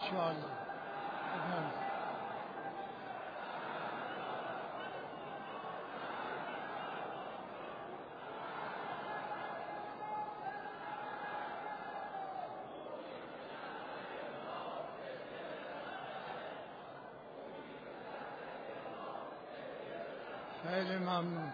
انشاءالله. خیلی ممنون.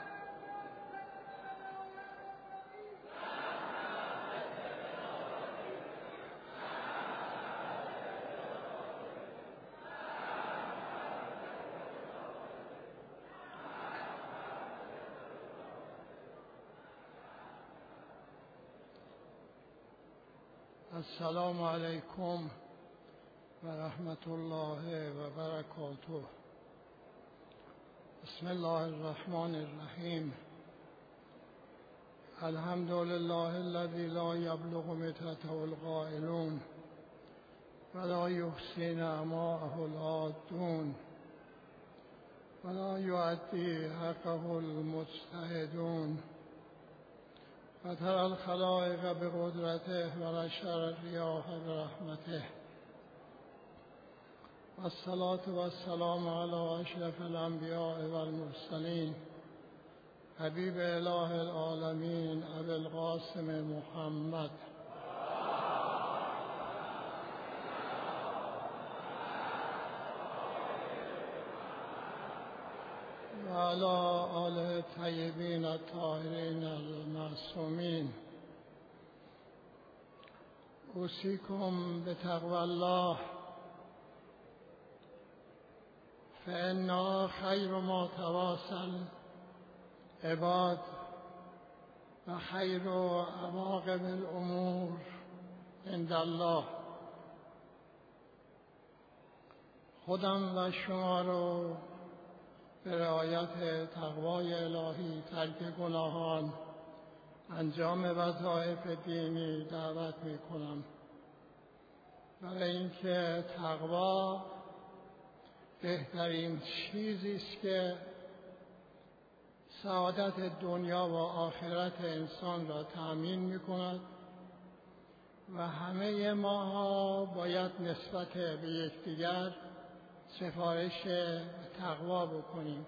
السلام علیکم و رحمت الله و برکاته. بسم الله الرحمن الرحیم. الحمد لله الذي لا يبلغ متته القائلون ولا يحصي نعماءه العادون ولا يؤدي حقه المجتهدون وترى الخلائق بقدرته ونشر الرياح برحمته والصلاة والسلام على أشرف الأنبياء والمرسلين حبيب إله العالمين أبي القاسم محمد وعلى آله الطيبين الطاهرين المعصومين. أوصيكم بتقوى الله فإنها خير ما تواصل عباد و خیر عواقب الامور عند الله. خودم و شما رو به رعایت تقوای الهی، ترک گناهان، انجام وظایف دینی دعوت می کنم، برای اینکه تقوا بهترین چیزی است که سعادت دنیا و آخرت انسان را تأمین می کند و همه ماها باید نسبت به یکدیگر سفارش تقوا بکنیم.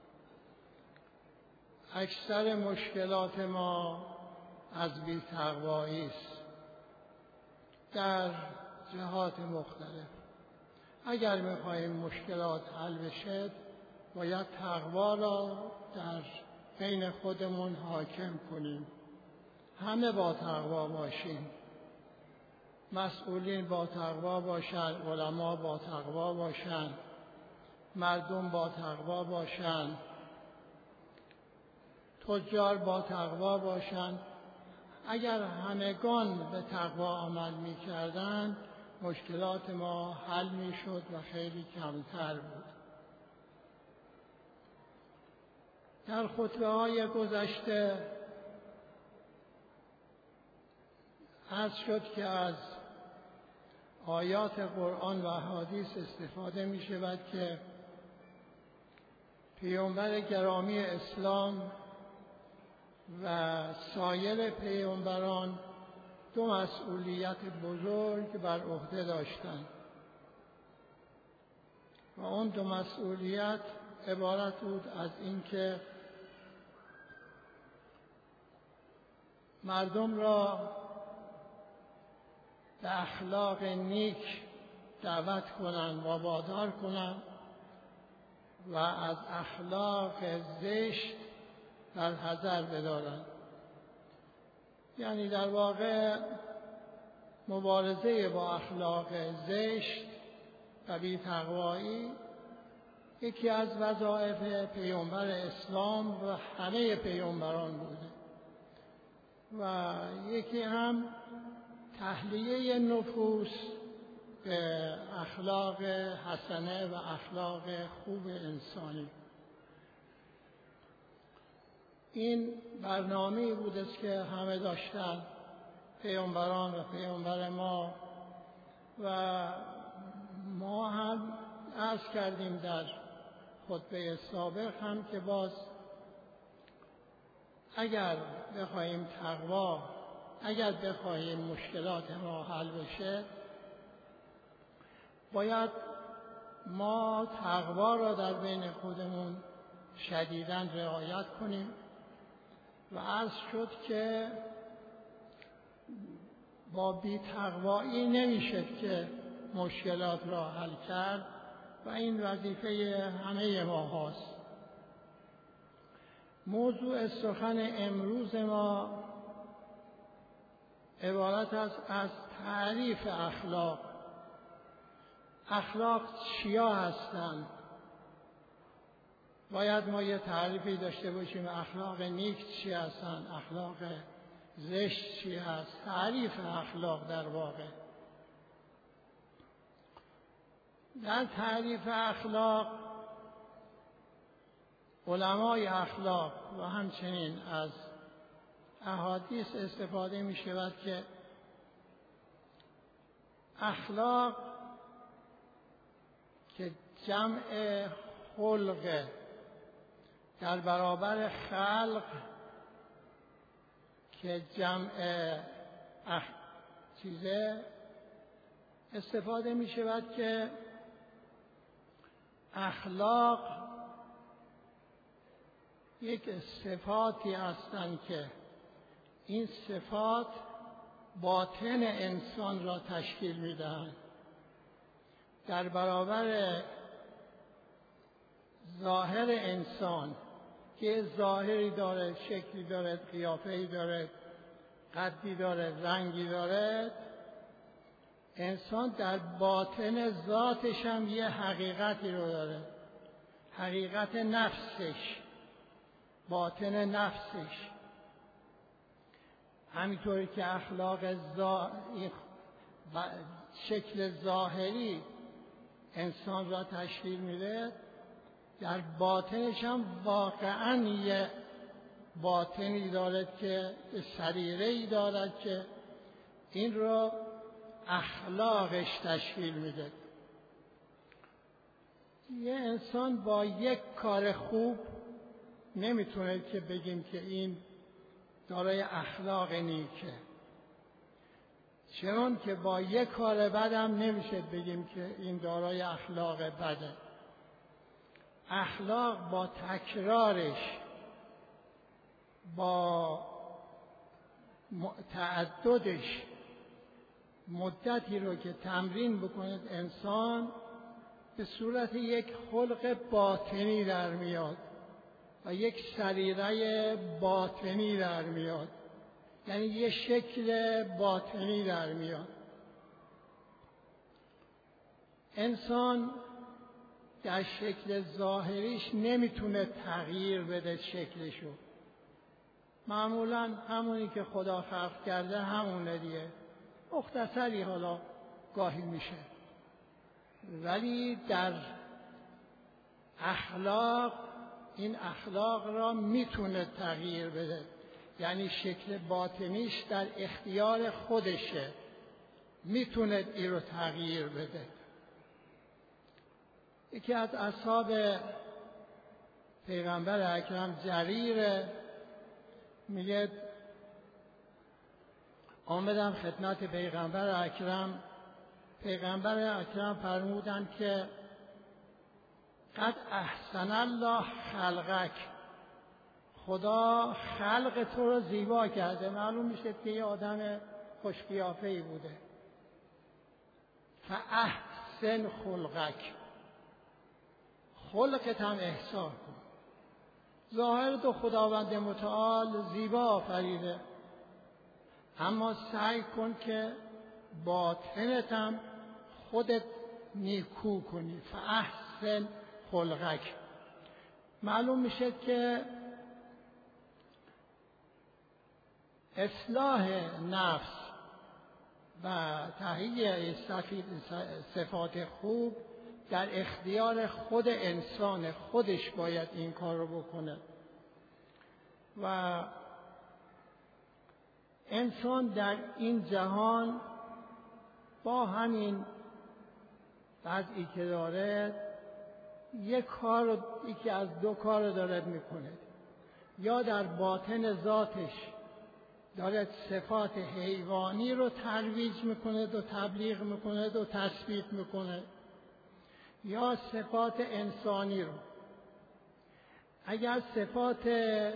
اکثر مشکلات ما از بی‌تقوایی است در جهات مختلف. اگر می‌خواهیم مشکلات حل بشه باید تقوا را در بین خودمون حاکم کنیم. همه با تقوا باشیم، مسئولین با تقوا باشند، علما با تقوا باشند، مردم با تقوا باشند، تجار با تقوا باشند. اگر همگان به تقوا عمل می‌کردند مشکلات ما حل می‌شد و خیلی کمتر بود. در خطبه‌های گذشته عرض شد که از آیات قرآن و احادیث استفاده می شود که پیامبر گرامی اسلام و سایر پیامبران دو مسئولیت بزرگ بر عهده داشتند و آن دو مسئولیت عبارت بود از اینکه مردم را به اخلاق نیک دعوت کنند و وادار کنند و از اخلاق زشت در حذر بدارند. یعنی در واقع مبارزه با اخلاق زشت و بی‌تقوایی یکی از وظایف پیامبر اسلام و همه پیامبران بوده و یکی هم تحلیه نفوس به اخلاق حسنه و اخلاق خوب انسانی. این برنامه‌ای بود است که همه داشتن، پیامبران و پیامبر ما، و ما هم عرض کردیم در خطبه سابق هم که باز اگر بخواهیم تقوا، اگر بخواهیم مشکلات ما حل بشه باید ما تقوا را در بین خودمون شدیداً رعایت کنیم و عرض شد که با بی‌تقوایی نمیشه که مشکلات را حل کرد و این وظیفه همه ما هست. موضوع سخن امروز ما عبارت است از تعریف اخلاق. اخلاق چیا هستند؟ باید ما یه تعریفی داشته باشیم. اخلاق نیک چی هستند؟ اخلاق زشت چی هست؟ تعریف اخلاق در واقع. در تعریف اخلاق علمای اخلاق و همچنین از احادیث استفاده می شود که اخلاق که جمع خلق در برابر خلق که جمع چیزه استفاده می شود که اخلاق یک صفاتی هستند که این صفات باطن انسان را تشکیل می دهند. در برابر ظاهر انسان که ظاهری داره، شکلی داره، قیافه‌ای داره، قدی داره، رنگی داره، انسان در باطن ذاتش هم یه حقیقتی رو داره، حقیقت نفسش، باطن نفسش. همینطوری که اخلاق شکل ظاهری انسان را تشکیل میده، در باطنش هم واقعاً یه باطنی دارد که سریره‌ای دارد که این رو اخلاقش تشکیل میده. یه انسان با یک کار خوب نمیتونه که بگیم که این دارای اخلاق نیکه، چون که با یک کار بد هم نمیشه بگیم که این دارای اخلاق بده. اخلاق با تکرارش، با تعددش، مدتی رو که تمرین بکنه انسان به صورت یک خلق باطنی در میاد و یک سریره باطنی در میاد، یعنی یک شکل باطنی در میاد. انسان در شکل ظاهریش نمیتونه تغییر بده شکلشو. معمولاً همونی که خدا خلق کرده همونه دیگه، مختصری حالا گاهی میشه، ولی در اخلاق این اخلاق را میتونه تغییر بده، یعنی شکل باطنیش در اختیار خودشه، میتونه این رو تغییر بده. یکی از اصحاب پیغمبر اکرم جریر میگه آمدم خدمت پیغمبر اکرم، پیغمبر اکرم فرمودند که قد احسن الله خلقک، خدا خلق تو رو زیبا کرده. معلوم میشه که یه آدم خوشقیافه‌ای بوده. فاحسن خلقک، خلقت هم احسان کن. ظاهر تو خداوند متعال زیبا آفریده، اما سعی کن که باطنت هم خودت نیکو کنی. فاحسن خلقک. معلوم میشه که اصلاح نفس و تهیه صفات خوب در اختیار خود انسان، خودش باید این کار رو بکنه. و انسان در این جهان با همین وضعی که داره یکی از دو کار دارد میکنه. یا در باطن ذاتش دارد صفات حیوانی رو ترویج میکنه و تبلیغ میکنه و تثبیت میکنه، یا صفات انسانی رو. اگر صفات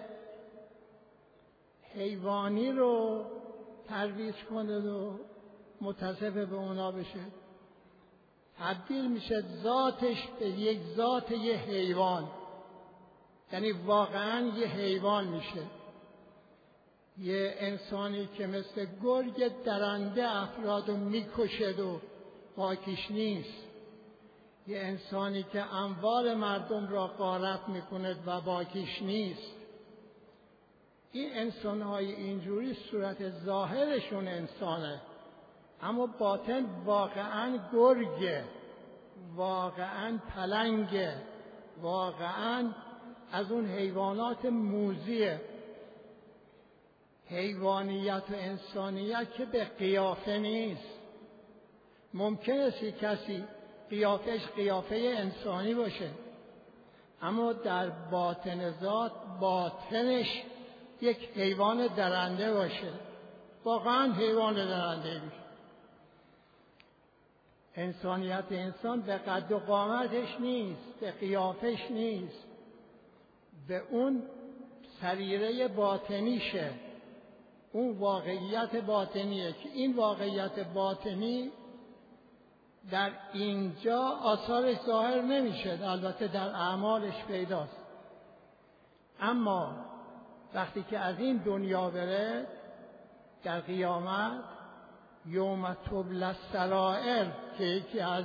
حیوانی رو ترویج کنه و متصف به اونا بشه، تبدیل میشه ذاتش به یک ذات یه حیوان، یعنی واقعا یه حیوان میشه. یه انسانی که مثل گرگ درنده افراد رو میکشد و باکیش نیست، یه انسانی که اموال مردم را غارت میکند و باکیش نیست. این انسان‌های اینجوری صورت ظاهرشون انسانه، اما باطن واقعا گرگه، واقعا پلنگه، واقعا از اون حیوانات موذیه. حیوانیت و انسانیت که به قیافه نیست. ممکن است کسی قیافش قیافه انسانی باشه، اما در باطن ذات باطنش یک حیوان درنده باشه، واقعا حیوان درنده باشه. انسانیت انسان به قد و قامتش نیست، به قیافش نیست، به اون سریره باطنیشه، اون واقعیت باطنیه که این واقعیت باطنی در اینجا آثارش ظاهر نمیشه، البته در اعمالش پیداست. اما وقتی که از این دنیا بره، در قیامت یوم تبلی السرائر که یکی از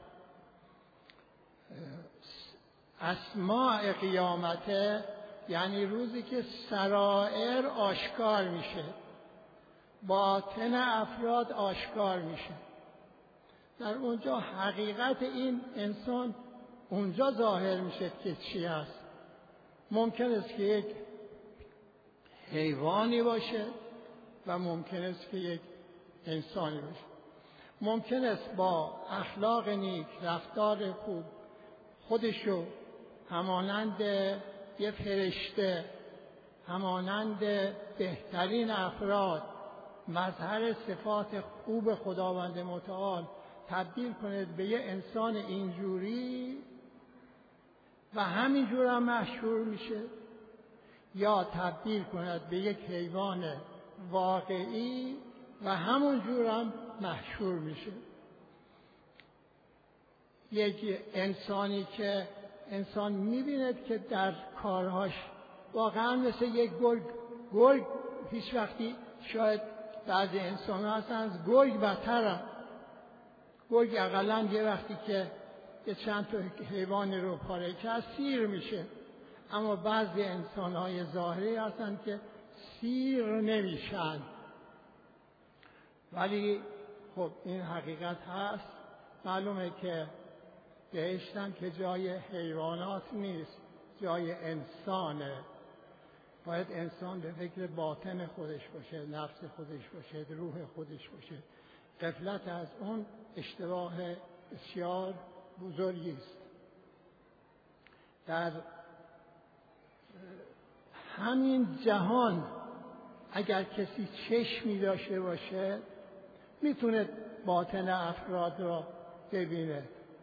اسماء قیامته، یعنی روزی که سرائر آشکار میشه، باطن افراد آشکار میشه. در اونجا حقیقت این انسان اونجا ظاهر میشه که چی است. ممکن است که یک حیوانی باشه و ممکن است که یک انسانی باشه. ممکن است با اخلاق نیک، رفتار خوب خودشو همانند یه فرشته، همانند بهترین افراد، مظهر صفات خوب خداوند متعال تبدیل کنید به یه انسان اینجوری و همینجور هم مشهور میشه، یا تبدیل کند به یک حیوان واقعی و همونجور هم مشهور میشه. یک انسانی که انسان میبیند که در کارهاش واقعا مثل یک گرگ هیچ وقتی، شاید بعضی انسان ها هستن از گرگ بدترن. گرگ اقلا یه وقتی که یه چند تا حیوانی رو پاره کرد سیر میشه، اما بعضی انسان های ظاهری هستن که سیر نمیشن. ولی خب این حقیقت هست. معلومه که بهشتم که جای حیوانات نیست، جای انسانه. باید انسان به فکر باطن خودش باشه، نفس خودش باشه، روح خودش باشه. غفلت از اون اشتباه بسیار بزرگی است. در همین جهان اگر کسی چشمی داشته باشه میتونه باطن افراد را ببینه.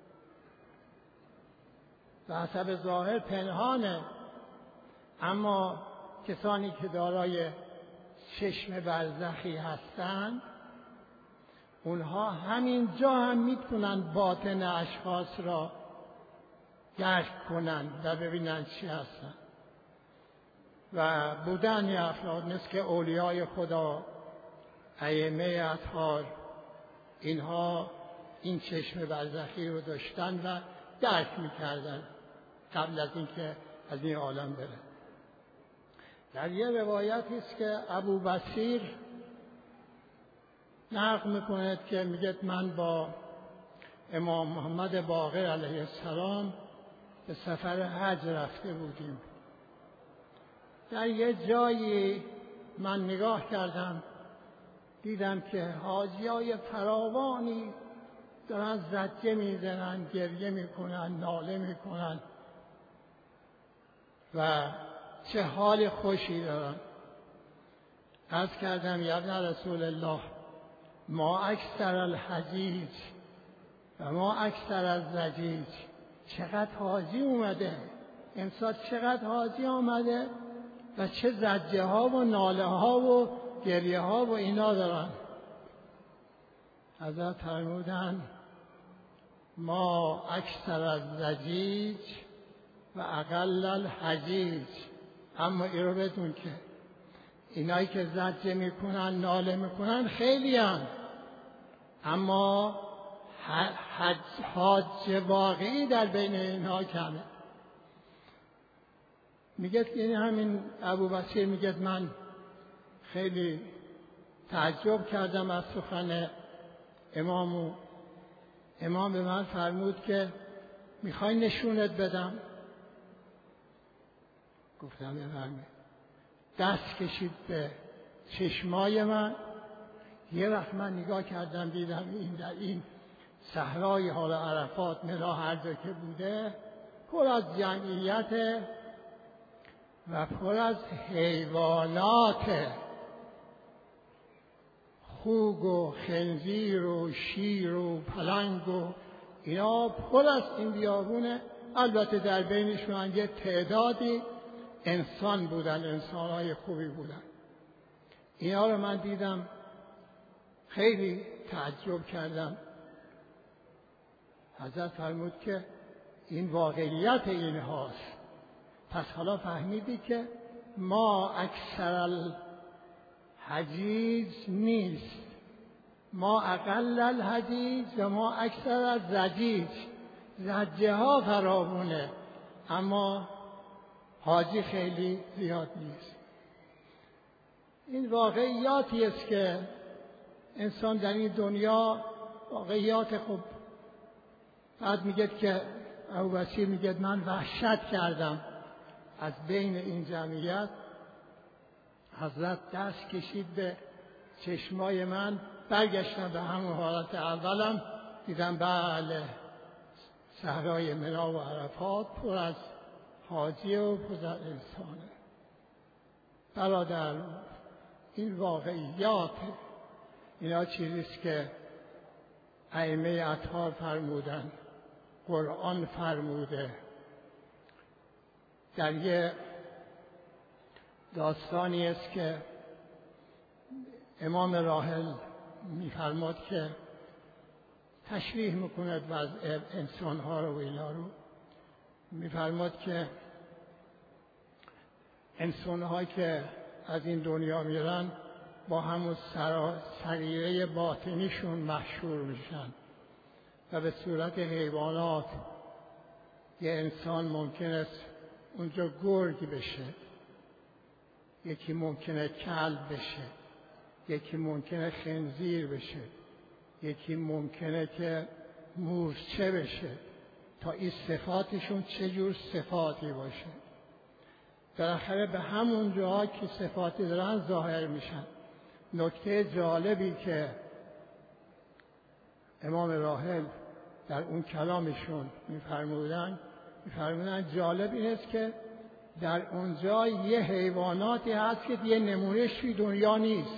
به حسب ظاهر پنهانه، اما کسانی که دارای چشم برزخی هستند اونها همین جا هم میتونن باطن اشخاص را درک کنن و ببینن چی هستن. و بودن یه افراد مثل که اولیای خدا، ائمه اطهار، اینها این چشم برزخی رو داشتن و درک میکردن قبل از اینکه از این عالم بره. در یه روایتی است که ابو بصیر نقل میکند که میگه من با امام محمد باقر علیه السلام به سفر حج رفته بودیم. در یه جایی من نگاه کردم، دیدم که حاجیای فراوانی دارن زجه میزنن، گریه میکنن، ناله میکنن و چه حال خوشی دارن. عرض کردم یا ابن رسول الله، ما اکثر الحجیج و ما اکثر الزجیج، چقدر حاجی اومده، امسال چقدر حاجی آمده و چه زجه ها و ناله ها و گریه ها و اینا دارن. حضرت فرمودن ما اکثر از زجیج و اقل الحجیج. اما این رو بدون که اینایی که زجه میکنن ناله میکنن خیلی هن، اما حاج واقعی در بین اینها کمه. میگه که همین ابوبصیر میگه من خیلی تعجب کردم از سخن امام به من فرمود که میخوای نشونت بدم؟ گفتم بفرمایید. دست کشید به چشمای من. یه وقت من نگاه کردم دیدم این در این صحرای حال عرفات ملا هر جا که بوده پر از جمعیت و پر از حیوانات، خوک و خنزیر و شیر و پلنگ و اینا پر از این بیابونه. البته در بینشون یه تعدادی انسان بودن، انسانهای خوبی بودن. اینا رو من دیدم خیلی تعجب کردم. حضرت فرمود که این واقعیت این هاست. پس حالا فهمیدی که ما اکثر الحجیج نیست، ما اقل الحجیج و ما اکثر الزجیج. زجه ها فراوونه اما حاجی خیلی زیاد نیست. این واقعیاتی است که انسان در این دنیا واقعیات خوب. بعد میگه که ابوبصیر میگه من وحشت کردم از بین این جمعیت. حضرت دست کشید به چشمای من، برگشتم به همون حالت اولم، دیدم بله صحرای منی و عرفات پر از حاجی و پر از انسانه. برادر این واقعیات، اینا چیزیست که ائمه اطهار فرمودن، قرآن فرموده. در یه داستانی است که امام راحل میفرماد که تشریح میکند وضع انسانها رو و اینا رو. میفرماد که انسانهایی که از این دنیا میرن با همون سریره باطنیشون محشور میشن و به صورت حیوانات. یه انسان ممکن است اونجا گرگ بشه، یکی ممکنه کلب بشه، یکی ممکنه خنزیر بشه، یکی ممکنه که مورچه بشه، تا این صفاتشون چه جور صفاتی باشه. بالاخره به همون جاها که صفاتی دارن ظاهر میشن. نکته جالبی که امام راحل در اون کلامشون میفرمودن جالب این است که در اونجا یه حیواناتی هست که یه نمونهش توی دنیا نیست.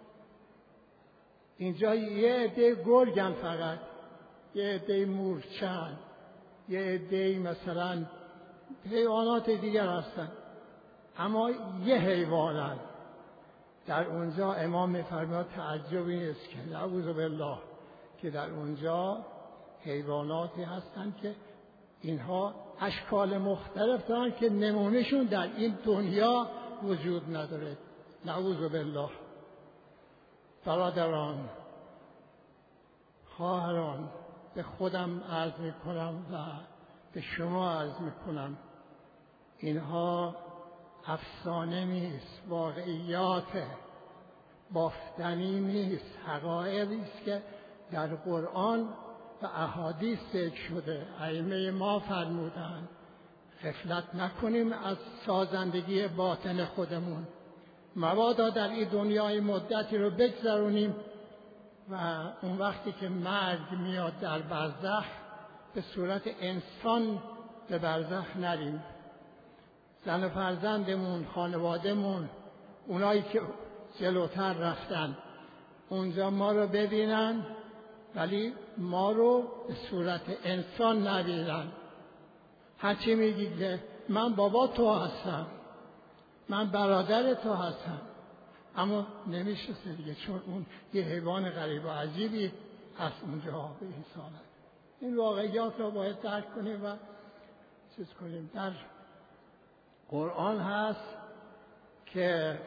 اینجا یه عده گرگن، فقط یه عده مورچه‌ن، یه عده مثلا حیوانات دیگر هستن، اما یه حیوانن. در اونجا امام می‌فرماید تعجبی نیست که نعوذ بالله که در اونجا حیواناتی هستن که اینها اشکال مختلف دارن که نمونهشون در این دنیا وجود نداره. نعوذ بالله. برادران، خواهران، به خودم عرض میکنم و به شما عرض میکنم، اینها افسانه نیست، واقعیات بافتنی نیست، حقایقی است که در قرآن و احادیث ذکر شده. ائمه ما فرمودند غفلت نکنیم از سازندگی باطن خودمون، مبادا در این دنیای مدتی رو بگذرونیم و اون وقتی که مرگ میاد در برزخ به صورت انسان به برزخ نریم. زن و فرزندمون، خانوادهمون، اونایی که جلوتر رفتن اونجا ما رو ببینن ولی ما رو به صورت انسان نبینن. هرچی میگی که من بابا تو هستم، من برادر تو هستم، اما نمیشناسه دیگه، چون اون یه حیوان غریب و عجیبی هست اونجا به این سالت. این واقعیات را باید درک کنیم و چیز کنیم. در قرآن هست که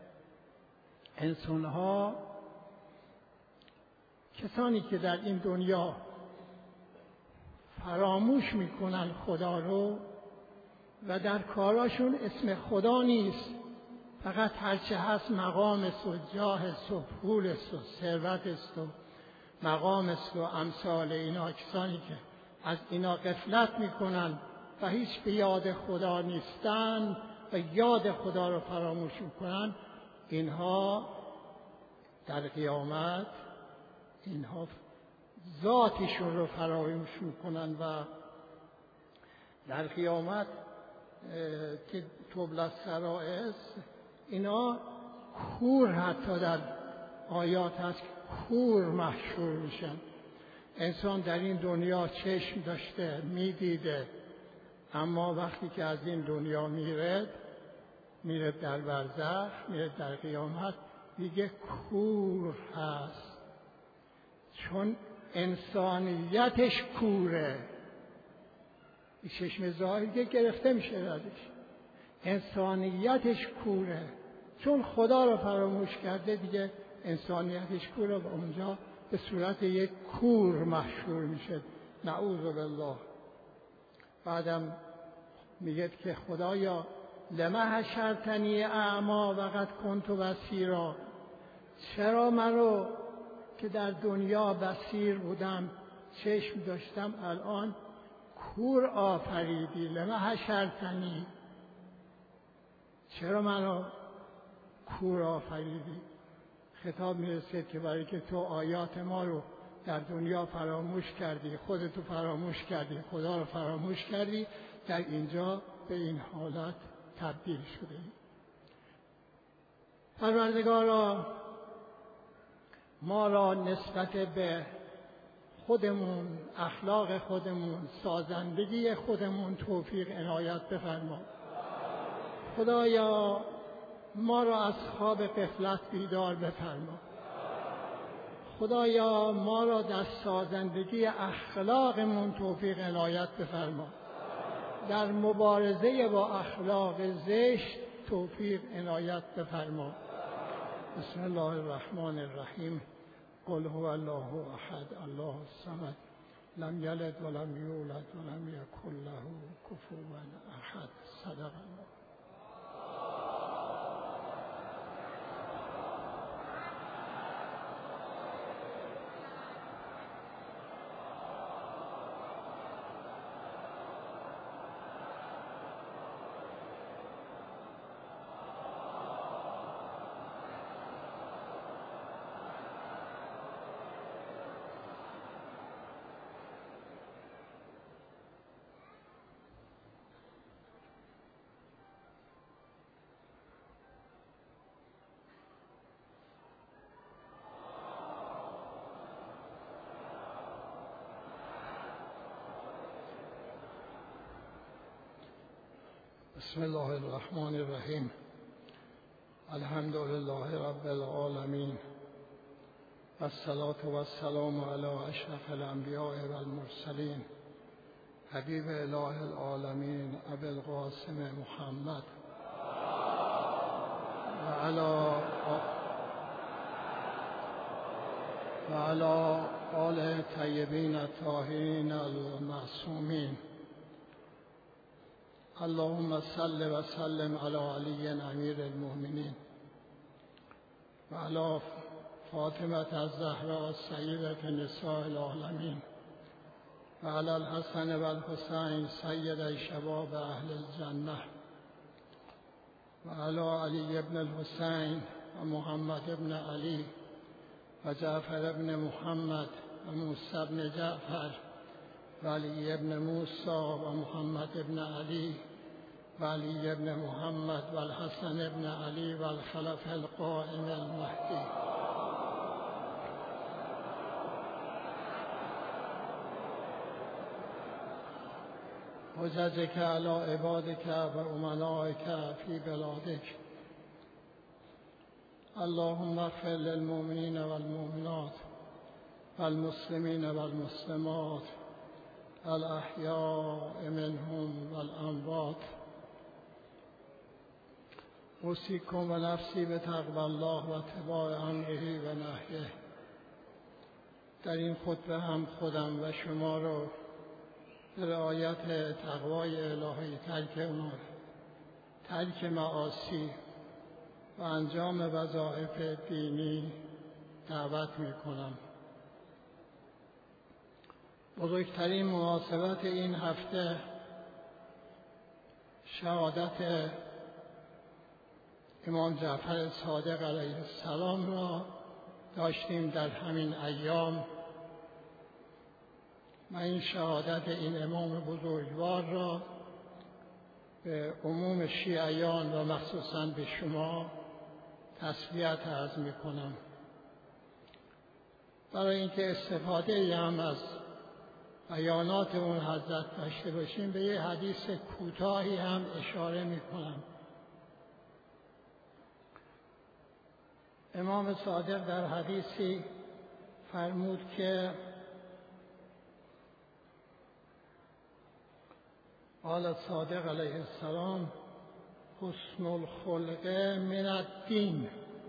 انسان‌ها، کسانی که در این دنیا فراموش میکنن خدا رو و در کاراشون اسم خدا نیست، فقط هرچه هست مقام است و جاه است و پول است و ثروت است و مقام است و امثال اینا، کسانی که از اینا غفلت میکنن و هیچ به یاد خدا نیستن و یاد خدا رو فراموش میکنن، اینها در قیامت اینها ذاتشون رو فراموش میکنن و در قیامت که تبلی السرائر اینا کور، حتی در آیات هست کور محشور میشن. انسان در این دنیا چشم داشته میدیده، اما وقتی که از این دنیا میره در برزخ، میره در قیامت، دیگه کور هست، چون انسانیتش کوره. این چشم ظاهری گرفته میشه ازش، انسانیتش کوره، چون خدا رو فراموش کرده دیگه انسانیتش کوره و اونجا به صورت یک کور محشور میشه. نعوذ بالله. بعدم میگه که خدایا لما حشرتنی اعما وقد کنت بصیرا، چرا منو که در دنیا بصیر بودم، چشم داشتم، الان کور آفریدی؟ لما حشرتنی، چرا منو کور آفریدی؟ خطاب میرسید که برای که تو آیات ما رو در دنیا فراموش کردی، خودتو فراموش کردی، خدا رو فراموش کردی، در اینجا به این حالت تبدیل شده. پروردگارا ما را نسبت به خودمون، اخلاق خودمون، سازندگی خودمون توفیق عنایت بفرما. خدایا ما را از خواب غفلت بیدار بفرما. خدایا ما را در سازندگی اخلاقمون توفیق عنایت بفرما. در مبارزه با اخلاق زشت توفیق عنایت بفرما. بسم الله الرحمن الرحیم. قل هو الله احد الله الصمد لم یلد ولم یولد ولم یکن له کفوا احد. صدق الله. بسم الله الرحمن الرحیم. الحمد لله رب العالمین و الصلاة و السلام علی اشرف الانبیاء و المرسلین حبیب اله العالمین ابی القاسم محمد و علی آل طیبین الطاهرین المعصومین. اللهم صل و سلم علی علی امیر المؤمنین و علی فاطمة الزهراء سیدة نساء العالمین و علی الحسن و الحسین سید شباب اهل الجنه و علی علی ابن الحسین و محمد ابن علی و جعفر ابن محمد و موسی ابن جعفر و علی ابن موسی و محمد ابن علی و علی ابن محمد و الحسن ابن علی و الخلف القائم المهدی. حججك علی عبادك و امنائك فی بلادك. اللهم اغفر للمؤمنین والمؤمنات والمسلمین والمسلمات الاحیاء منهم والاموات. اوصیکم و نفسی بتقوی الله و اتباع امره و نهیه. در این خطبه هم خودم و شما رو به رعایت تقوای الهی، ترک معاصی و انجام وظایف دینی دعوت می‌کنم. بزرگترین مناسبت این هفته شهادت امام جعفر صادق علیه السلام را داشتیم در همین ایام و این شهادت این امام بزرگوار را به عموم شیعیان و مخصوصاً به شما تسلیت عرض می‌کنم. برای اینکه استفاده هم از بیانات اون حضرت داشته باشیم به یه حدیث کوتاهی هم اشاره می‌کنم. امام صادق در حدیثی فرمود که قال الصادق علیه السلام حسن الخلق من الدین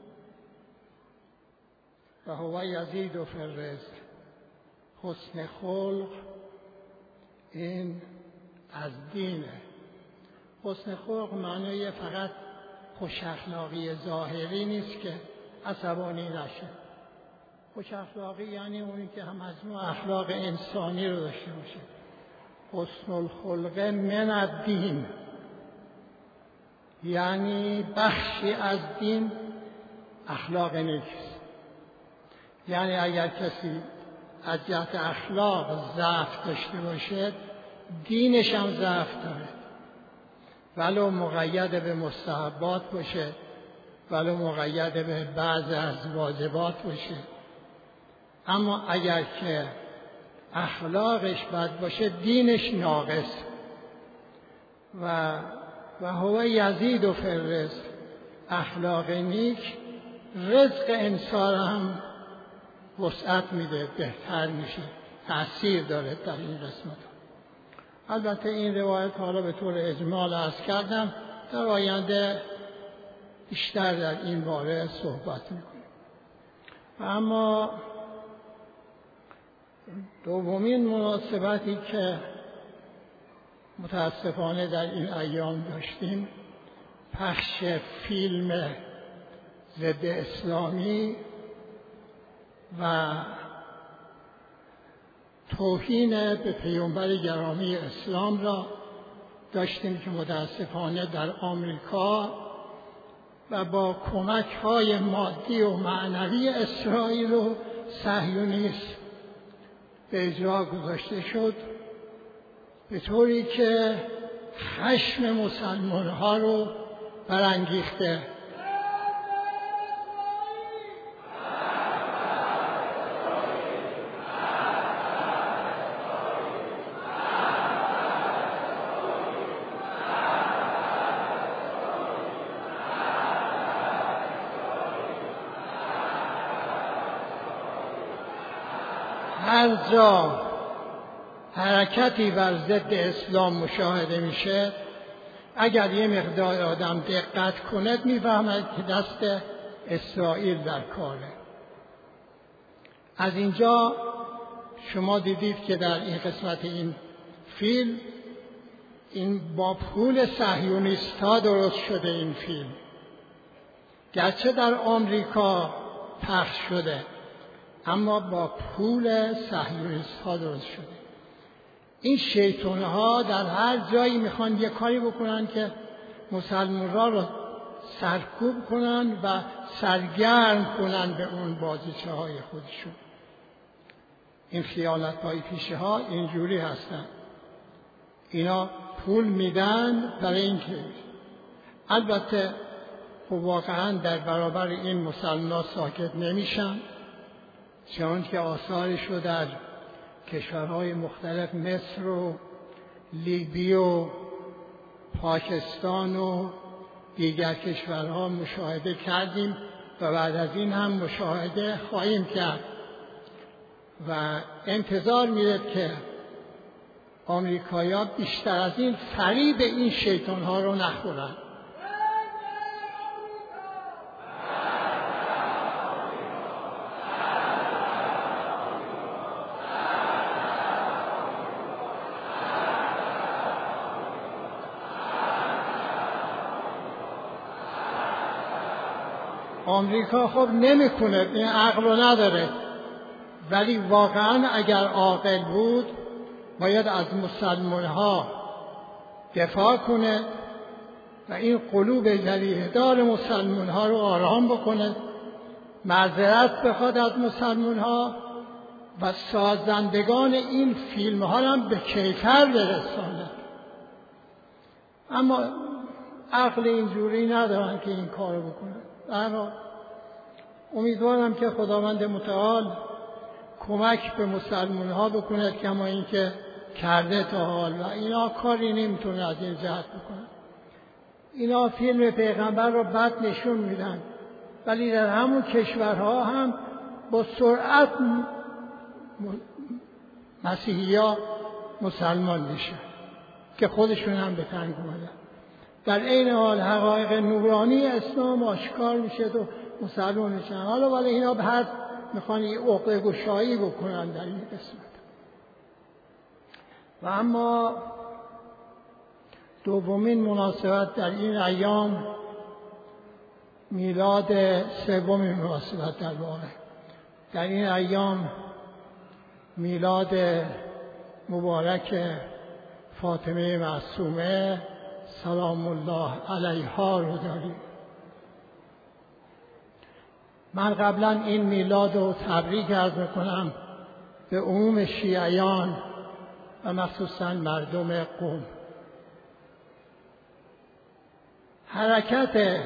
و هو یزید فی الرزق. حسن خلق این از دینه. حسن خلق معنی فقط خوش اخلاقی ظاهری نیست که عصبانی نشه. خوش اخلاقی یعنی اونی که هم مجموع اخلاق انسانی رو داشته باشه. حسن الخلق من الدین یعنی بخشی از دین اخلاق نیست. یعنی اگر کسی از جهت اخلاق ضعف داشته باشه دینش هم ضعف داره، ولو مقید به مستحبات باشه، ولو مقید به بعض از واجبات باشه. اما اگر که اخلاقش بد باشه دینش ناقص. و هو یزید فی الرزق. اخلاق نیک رزق انسان هم وسعت میده، بهتر میشه، تأثیر داره در این قسمت. البته این روایت حالا به طور اجمال عرض کردم، در آینده بیشتر در این باره صحبت میکنیم. اما دومین مناسبتی که متاسفانه در این ایام داشتیم پخش فیلم ضد اسلامی و توهین به پیامبر گرامی اسلام را داشتیم که متاسفانه در آمریکا و با کمک‌های مادی و معنوی اسرائیل و صهیونیسم به اجرا گذاشته شد، به طوری که خشم مسلمان‌ها رو برانگیخته. هر جا حرکتی بر ضد اسلام مشاهده میشه، اگر یه مقدار آدم دقت کنه میفهمد که دست اسرائیل در کاره. از اینجا شما دیدید که در این قسمت این فیلم این با پول صهیونیست‌ها درست شده. این فیلم گرچه در آمریکا پخش شده اما با پول صهیونیست‌ها درست شده. این شیطان‌ها در هر جایی میخوان یه کاری بکنن که مسلمان‌ها رو سرکوب کنن و سرگرم کنن به اون بازیچه‌های خودشون. این خیانت‌های پیشه‌ها اینجوری هستن. اینا پول میدن برای اینکه البته خب واقعا در برابر این مسلمان‌ها ساکت نمیشن، چون که آثارش رو در کشورهای مختلف مصر و لیبی و پاکستان و دیگر کشورها مشاهده کردیم و بعد از این هم مشاهده خواهیم کرد و انتظار میرد که آمریکایی‌ها بیشتر از این فریب این شیطان‌ها رو نخورند. آمریکا خب نمیکنه، این عقل رو نداره، ولی واقعا اگر عاقل بود باید از مسلمان‌ها دفاع کنه و این قلوب جریحه‌دار مسلمان‌ها رو آرام بکنه، معذرت بخواد از مسلمان‌ها و سازندگان این فیلم‌ها هم به کیفر برسانه. اما عقل اینجوری ندارن که این کارو بکنن. اما امیدوارم که خداوند متعال کمک به مسلمان‌ها بکنه کما اینکه کرده تا حال و اینا کاری نمیتونه از این جهت بکنه. اینا فیلم پیغمبر رو بد نشون میدن، ولی در همون کشورها هم با سرعت مسیحی‌ها مسلمان میشن که خودشون هم به تنگ اومدن. در این حال حقایق نورانی اسلام آشکار میشه و مسلمان میشن. حالا ولی اینا به هر میخوان یه عقده گشایی بکنن در این قسمت. و اما دومین مناسبت در این ایام میلاد سومین مناسبت در واقع در این ایام میلاد مبارک فاطمه معصومه سلام الله علیها رو داریم. من قبلا این میلاد رو تبریک عرض میکنم به عموم شیعیان و مخصوصا مردم قم. حرکت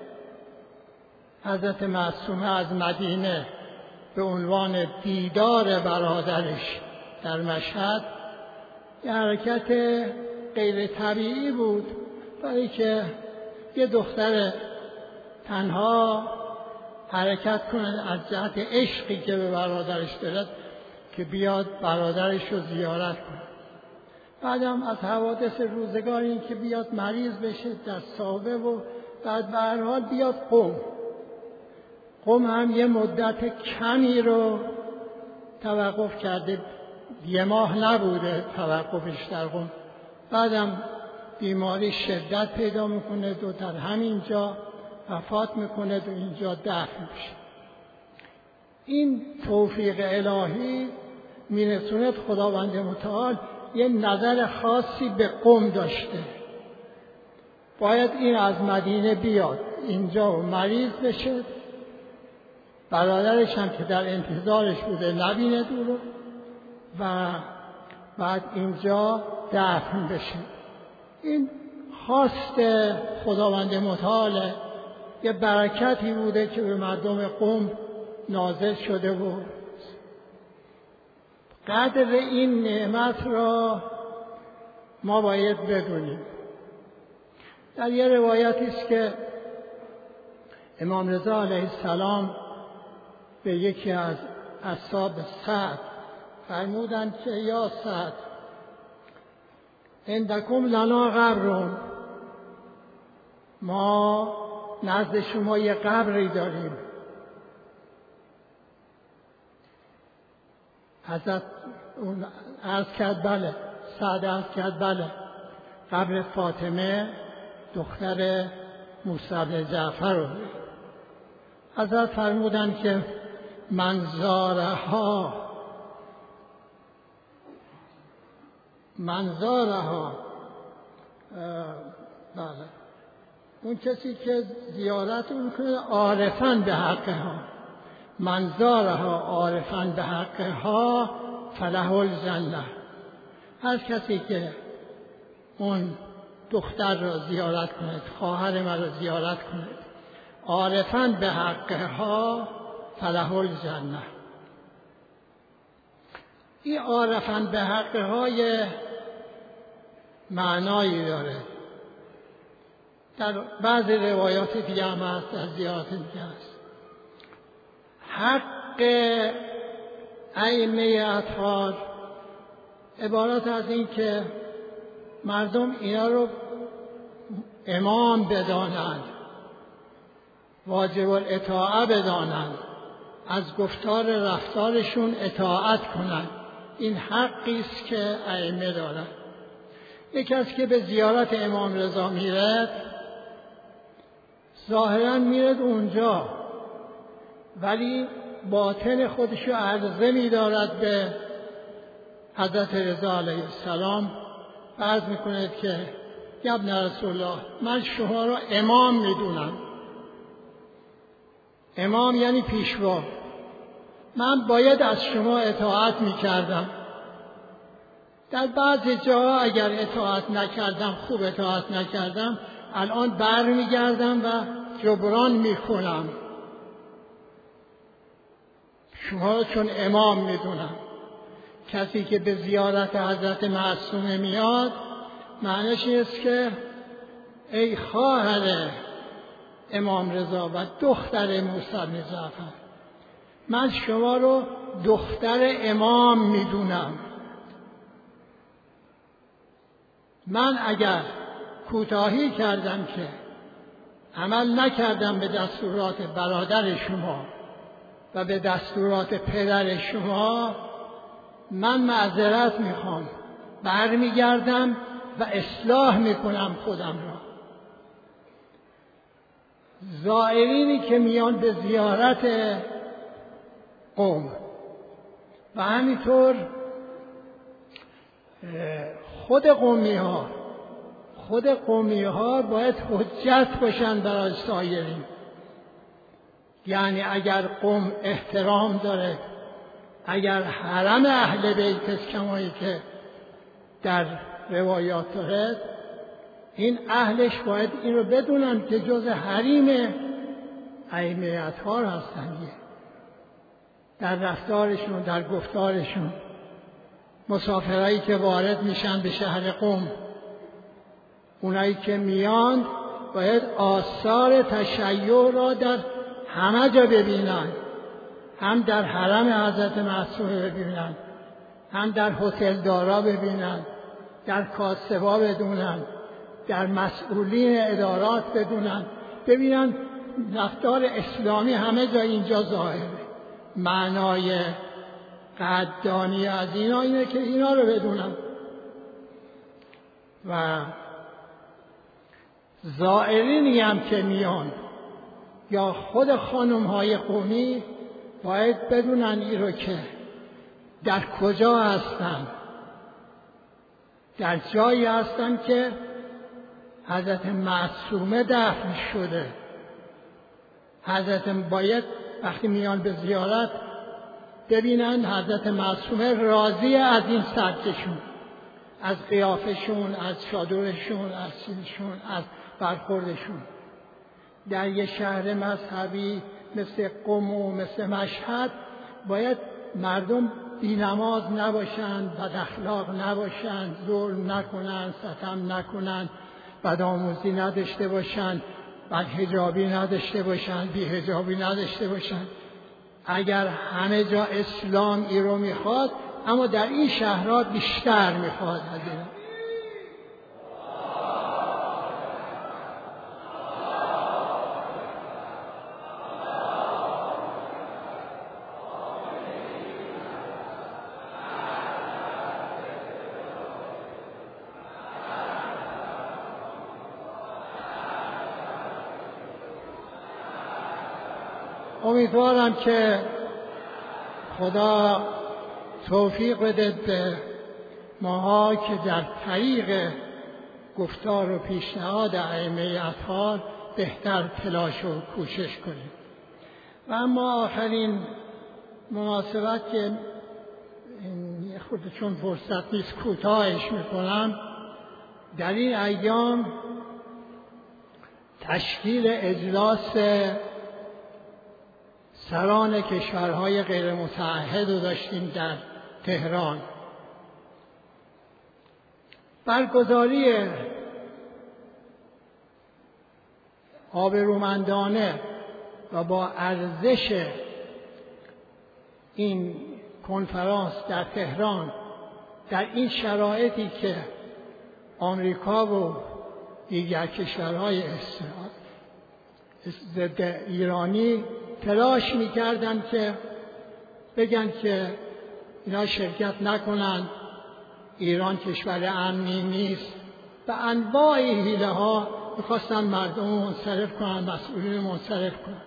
حضرت معصومه از مدینه به عنوان دیدار برادرش در مشهد یه حرکت غیر طبیعی بود، برای که یه دختر تنها حرکت کنه از جهت عشقی که به برادرش دارد که بیاد برادرش رو زیارت کنه. بعدم از حوادث روزگار این که بیاد مریض بشه در ساوه و بعد به هر حال بیاد قم هم یه مدت کمی رو توقف کرده، 1 ماه نبوده توقفش در قم. بعدم بیماری شدت پیدا میکنه و در همینجا وفات میکنه و اینجا دفن میشه. این توفیق الهی میرسوند خداوند متعال یه نظر خاصی به قم داشته. باید این از مدینه بیاد اینجا و مریض بشه، برادرش هم که در انتظارش بوده نبینه دورو و بعد اینجا دفن بشه. این خواست خداوند متعال یه برکتی بوده که به مردم قم نازل شده و قدر این نعمت را ما باید بدونیم. در یه روایتی است که امام رضا علیه السلام به یکی از اصحاب سعد فرمودند که یا سعد عندکم لنا قبر، ما نزد شما یه قبری داریم. حضرت اون عرض کرد بله، سعد عرض کرد بله، قبر فاطمه دختر موسی بن جعفر رو. حضرت فرمودند که منظارها بله، اون کسی که زیارت میکنه عارفاً به حقها، منظارها عارفاً به حقها فله الجنه. هر کسی که اون دختر را زیارت کند، خواهر من را زیارت کند عارفاً به حقها فله الجنه. این عارفاً به حقهای معنایی داره. در بعض روایات دیگه هم هست، در زیارت دیگه هست. حق ائمه اطهار عبارت از این که مردم اینا رو امام بدانند، واجب الاطاعه بدانند، از گفتار رفتارشون اطاعت کنند. این حقی است که ائمه دارند. یک کسی که به زیارت امام رضا میرد، ظاهرا میرد اونجا، ولی باطن خودشو عرضه می‌دارد به حضرت رضا علیه السلام و عرض می‌کند که یا ابن رسول الله، من شما را امام می‌دونم. امام یعنی پیشوا. من باید از شما اطاعت می‌کردم. در بعضی جاها اگر اطاعت نکردم، خوب اطاعت نکردم، الان برمیگردم و جبران می‌کنم. شما چون امام میدونم. کسی که به زیارت حضرت معصومه میاد، معنیش اینست که ای خواهر امام رضا و دختر موسی بن جعفر، من شما رو دختر امام میدونم. من اگر کوتاهی کردم که عمل نکردم به دستورات برادر شما و به دستورات پدر شما، من معذرت میخوام، برمیگردم و اصلاح میکنم خودم را. زائرینی که میان به زیارت قوم و همینطور خود قومی ها باید حجت باشن برای سایرین. یعنی اگر قوم احترام داره، اگر حرم اهل بیت است کمایی که در روایات دارد، این اهلش باید این رو بدونن که جز حریم ائمه اطهار هستند. در رفتارشون، در گفتارشون، مسافرایی که وارد میشن به شهر قم، اونایی که میان باید آثار تشیع را در همه جا ببینن، هم در حرم حضرت معصومه ببینن، هم در هتل دارا ببینن، در کاسبا بدونن، در مسئولین ادارات بدونن، ببینن رفتار اسلامی همه جا اینجا ظاهره. معنای قدردانی از اینا اینه که اینا رو بدونن. و زائرینی هم که میان یا خود خانم‌های قومی باید بدونن این رو که در کجا هستن. در جایی هستن که حضرت معصومه دفن شده. حضرت باید وقتی میان به زیارت ببینن حضرت معصومه راضی از این سبکشون، از قیافشون، از چادرشون، از چیزشون، از برخوردشون. در یه شهر مذهبی مثل قم و مثل مشهد باید مردم بی‌نماز نباشند، بد اخلاق نباشند، ظلم نکنند، ستم نکنند، بدآموزی نداشته باشند، بدحجابی نداشته باشند، بی‌حجابی نداشته باشند. اگر همه جا اسلام ای رو میخواد، اما در این شهرها بیشتر میخواد از این. امیدوارم که خدا توفیق بده به ماها که در طریق گفتار و پیشنهاد ائمه اطهار بهتر تلاش و کوشش کنیم. و اما آخرین مناسبت که خود چون فرصت نیست کوتاهش میکنم، در این ایام تشکیل اجلاس سران کشورهای غیر متعهد رو داشتیم در تهران. برگزاری آبرومندانه و با ارزش این کنفرانس در تهران در این شرایطی که آمریکا و دیگر کشورهای ضد ایرانی تلاش می‌کردند که بگن که اینا شرکت نکنند، ایران کشور امنی نیست، به انواع حیله ها می‌خواستن مردم منصرف کنند، مسئولین منصرف کنند.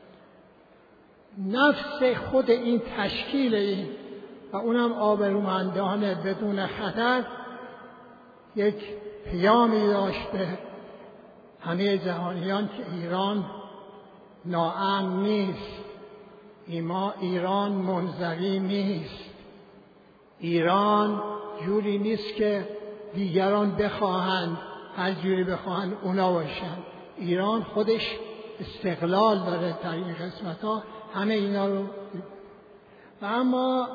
نفس خود این تشکیل این و اونم آبرومندانه بدون خطر یک پیامی داشت به همه جهانیان که ایران ناامن نیست، ایران منزوی نیست، ایران جوری نیست که دیگران بخواهند هر جوری بخواهند اونا باشند. ایران خودش استقلال داره در این قسمت ها. همه اینا رو و اما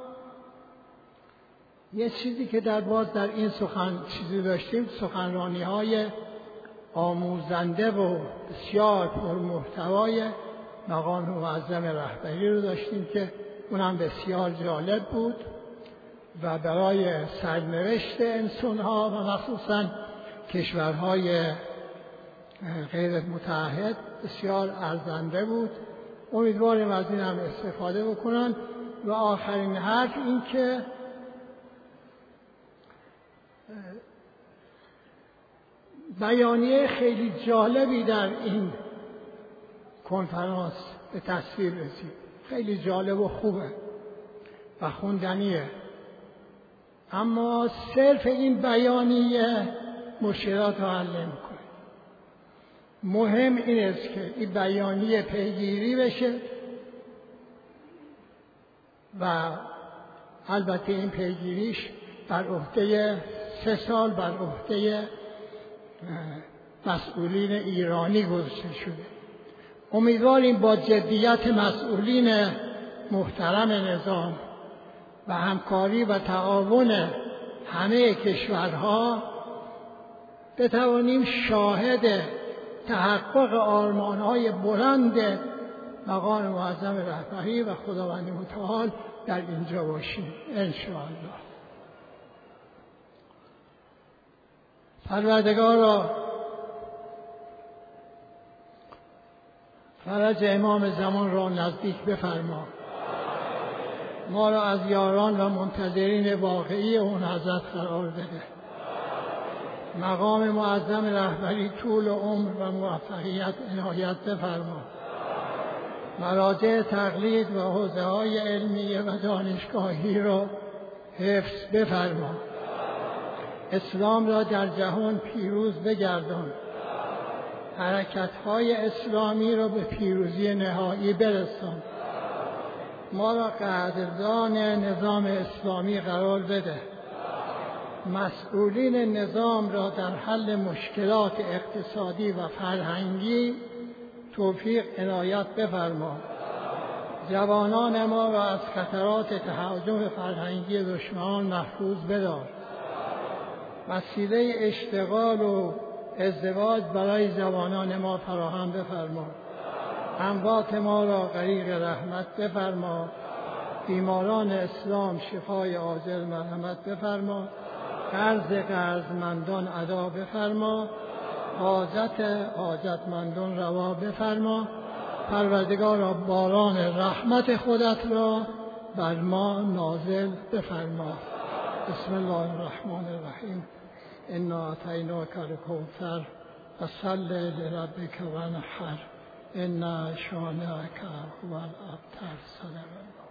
یه چیزی که در این چیزی داشتیم، سخنرانی های آموزنده و بسیار پرمحتوای مقام معظم رهبری رو داشتیم که اونم بسیار جالب بود و برای سرنوشت انسان‌ها و مخصوصاً کشورهای غیر متعهد بسیار ارزنده بود. امیدواریم از این هم استفاده بکنن. و آخرین حرف این که بیانیه خیلی جالبی در این کنفرانس به تصویر رسید، خیلی جالب و خوبه و خوندنیه، اما صرف این بیانیه مشکلات رو حل نمی‌کنه. مهم این است که این بیانیه پیگیری بشه و البته این پیگیریش بر عهده 3 سال بر عهده مسئولین ایرانی گذاشته شده. امیدواریم با جدیت مسئولین محترم نظام و همکاری و تعاون همه کشورها بتوانیم شاهد تحقق آرمان‌های بلند مقام معظم رهبری و خداوند متعال در اینجا باشیم انشاءالله. پروردگارا فرج امام زمان را نزدیک بفرما، ما را از یاران و منتظرین واقعی اون حضرت قرار بده. مقام معظم رهبری طول عمر و موفقیت عنایت بفرما. مراجع تقلید و حوزه‌های علمیه و دانشگاهی را حفظ بفرما. اسلام را در جهان پیروز بگردان. حرکت‌های اسلامی را به پیروزی نهایی برسان. ما را قدردان نظام اسلامی قرار بده. مسئولین نظام را در حل مشکلات اقتصادی و فرهنگی توفیق عنایت بفرما. جوانان ما را از خطرات تهاجم فرهنگی دشمنان محفوظ بدار. وسیله اشتغال و ازدواج برای جوانان ما فراهم بفرما. اموات ما را غریق رحمت بفرما. بیماران اسلام شفای عاجل مرحمت بفرما. قرض قرضمندان ادا بفرما. حاجتمندان روا بفرما. پروردگارا باران رحمت خودت را بر ما نازل بفرما. بسم الله الرحمن الرحیم. انا اعطیناک الکوثر فصل لربک وانحر ان شانئک هو الابتر. صدق الله.